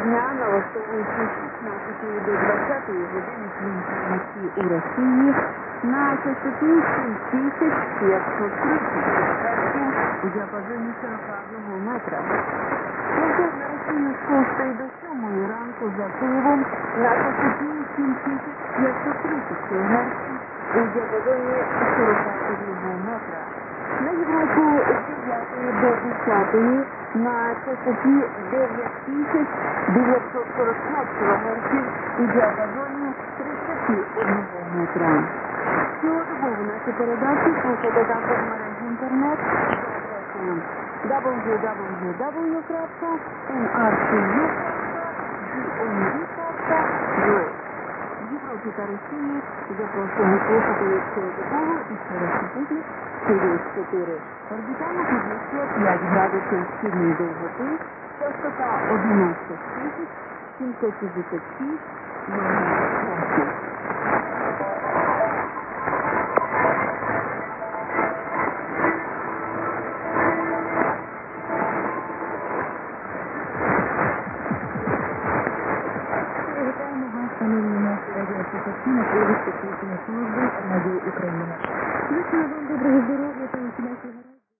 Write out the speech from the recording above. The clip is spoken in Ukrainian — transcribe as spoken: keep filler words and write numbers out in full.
дня налаштовується з шістнадцятої до двадцятої години кліматичності у Росії на частоті сім тисяч п'ятсот тридцять Гц у діапазоні сорок один метра. Повтор на Росію з шостої до сьомої ранку за Києвом на частоті сім тисяч п'ятсот тридцять Гц у діапазоні сорок один метра. На Європу з дев'ятої до десятої на частоті дев'ять тисяч дев'ятсот сорок п'ять кГц у діапазоні тридцять один метра. Цілодобово наші передачі слухайте також в мережі інтернет за адресою дабл ю дабл ю дабл ю крапка ен ар ті ю крапка джі ен ві крапка ю а. В Європі та Росії запрошуємо слухати цілодобово і через супутник Сиріус чотири. Орбітальна позиція п'ять градусів східної довготи, частота одинадцять тисяч сімсот шістдесят шість мегагерців. Вітаємо вас, шановні наші радіослухачі, на привід технічної служби Радіо Україна.